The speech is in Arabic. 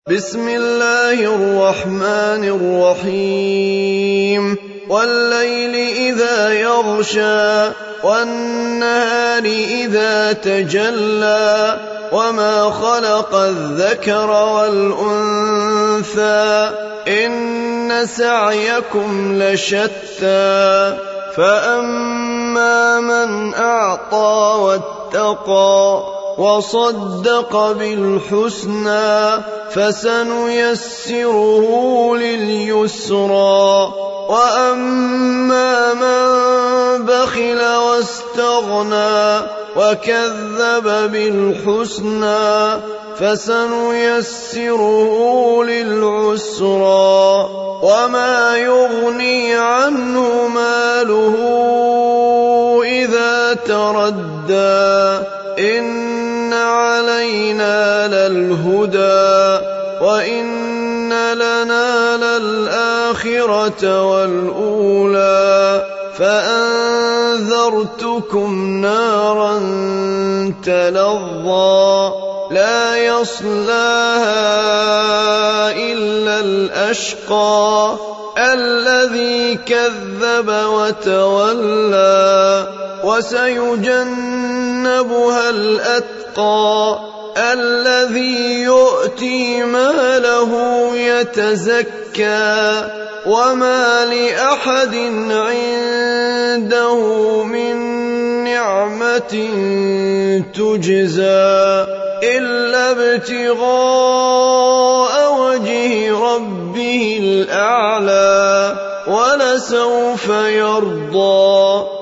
بسم الله الرحمن الرحيم والليل إذا يغشى والنهار إذا تجلى وما خلق الذكر والأنثى إن سعيكم لشتى فأما من أعطى واتقى وصدق بالحسنى فسنيسره لليسرى وأما من بخل واستغنى وكذب بالحسنى فسنيسره للعسرى وما يغني عنه ماله إذا تردى إن علينا للهدى وإن لنا للآخرة والأولى فأنذرتكم نارا تلظى لا يصلاها إلا الأشقى الذي كذب وتولى وسيجنبها الأتقى الذي يؤتي ماله يتزكى وما لأحد عنده من نعمة تجزى إلا ابتغاء وجه ربه الأعلى ولسوف يرضى